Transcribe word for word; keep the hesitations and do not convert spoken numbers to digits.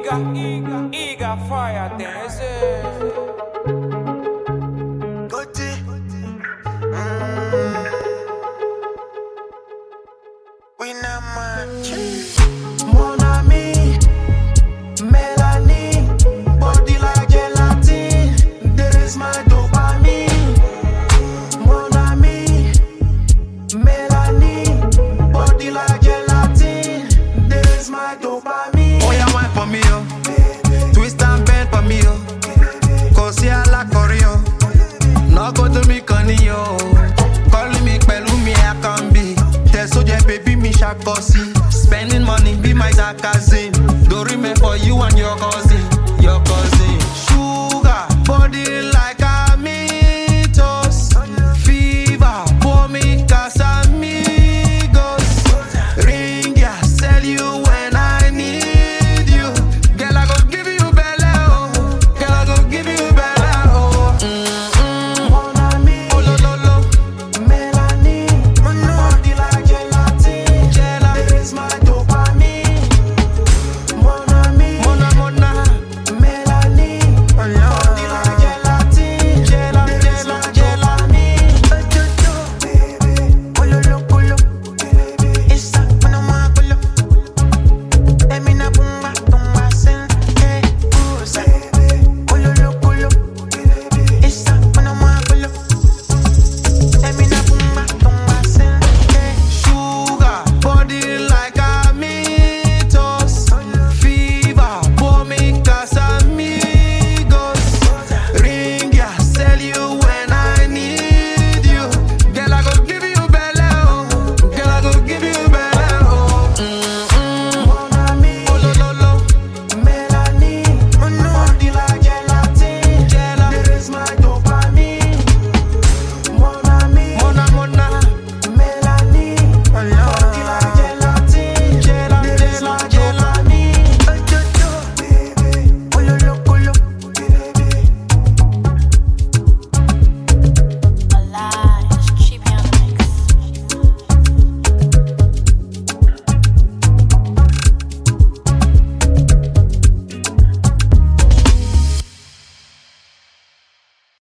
Eager, eager, eager fire dance. We not much. Mon ami, Melanie, body like gelatin. There is my dopamine. Mon ami, Melanie, body like gelatin. There is my dopamine. Oh, yeah, wine for me, oh. Twist and bend for me, oh. Cause yeah, like Oreo. No go to me, Connie, oh. Calling me, pẹ̀lú me, I can be. Tell soldier, baby, me sharp bossy. Spending money, be my sarcasm. Don't remember for you and your cousin.